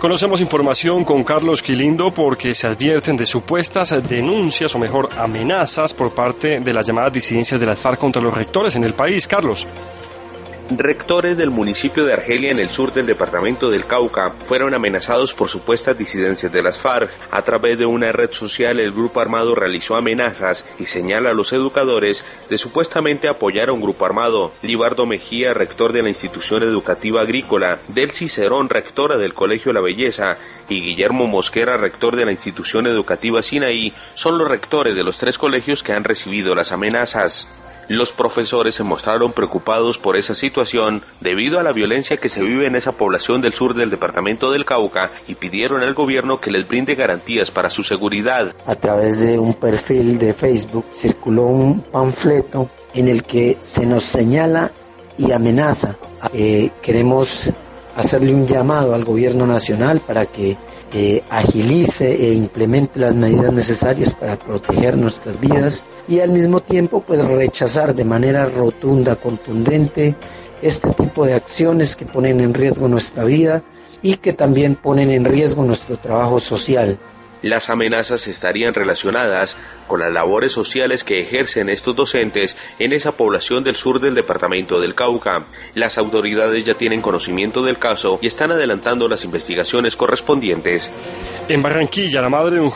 Conocemos información con Carlos Quilindo porque se advierten de supuestas denuncias o mejor amenazas por parte de las llamadas disidencias de las FARC contra los rectores en el país. Carlos. Rectores del municipio de Argelia en el sur del departamento del Cauca fueron amenazados por supuestas disidencias de las FARC. A través de una red social el grupo armado realizó amenazas y señala a los educadores de supuestamente apoyar a un grupo armado. Libardo Mejía, rector de la institución educativa agrícola, Del Cicerón, rectora del Colegio La Belleza, y Guillermo Mosquera, rector de la institución educativa Sinaí, son los rectores de los 3 colegios que han recibido las amenazas. Los profesores se mostraron preocupados por esa situación debido a la violencia que se vive en esa población del sur del departamento del Cauca y pidieron al gobierno que les brinde garantías para su seguridad. A través de un perfil de Facebook circuló un panfleto en el que se nos señala y amenaza. Queremos hacerle un llamado al gobierno nacional para que agilice e implemente las medidas necesarias para proteger nuestras vidas y al mismo tiempo pues rechazar de manera rotunda, contundente este tipo de acciones que ponen en riesgo nuestra vida y que también ponen en riesgo nuestro trabajo social. Las amenazas estarían relacionadas con las labores sociales que ejercen estos docentes en esa población del sur del departamento del Cauca. Las autoridades ya tienen conocimiento del caso y están adelantando las investigaciones correspondientes. En Barranquilla, la madre de un